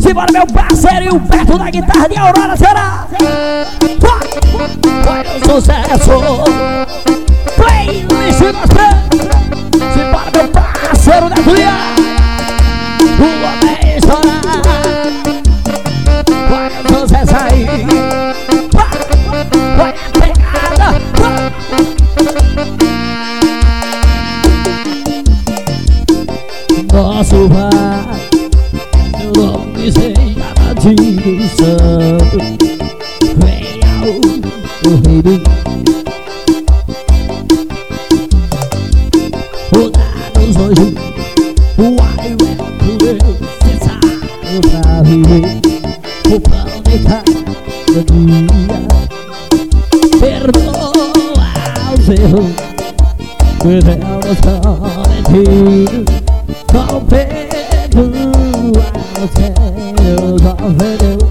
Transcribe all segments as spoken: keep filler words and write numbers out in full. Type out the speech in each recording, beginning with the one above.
Simbora, meu parceiro, perto da guitarra de Aurora, será? Vai o sucesso. Playlist gospel. Simbora, meu parceiro da Tuia. O homem é estourar. Vai o sucesso aí. Vai a pegada. Nosso pai, meu nome se chama Tio Santo. Venha o rei do o dados hoje. O ai é poder necessário pra viver. O pão de cada dia. Perdoa os erros que temos cometido. Só perdoa os seus ofendeu.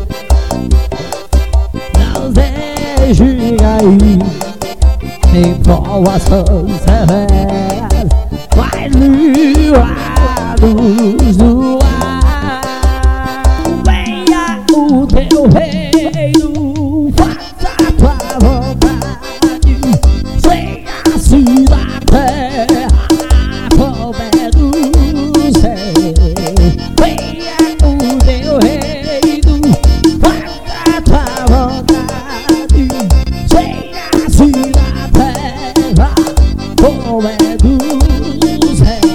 Não deixe cair em provações severas. Vai livrar-nos do ar. Venha o teu reino, faça a tua vontade. Seja assim na terra como é no céu. Venha o teu reino, faça a tua vontade. Seja assim na terra como é no céu.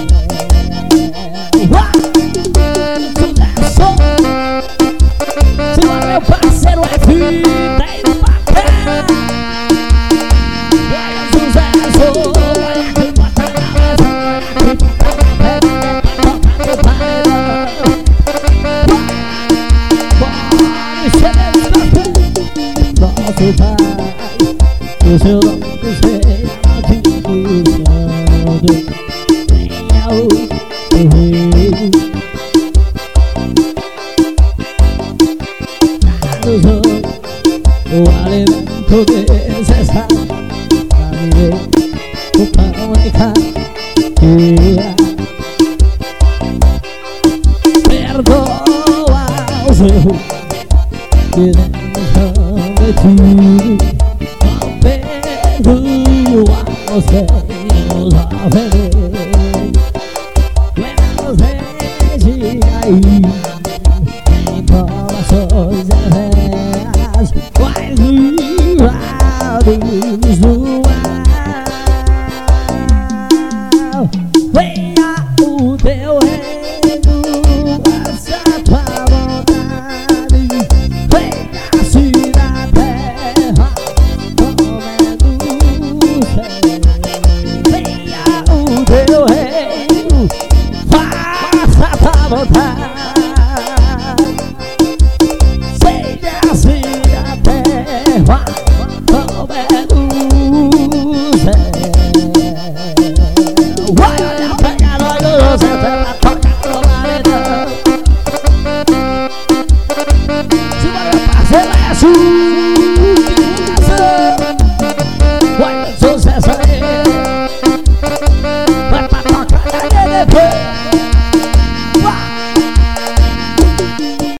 Sucesso! Simbora, meu parceiro F, tem pra cá. Vai o sucesso, vai aqui, bota na mesa. Vai aqui, bota na mesa, toca no baile. Pode ser nosso pai, o seu nome seja Tio Santo. Venha o rei. O alimento necessário pra viver. O pão de cada dia. Perdoa os erros que temos cometido. Não perdoa os seus ofendeu.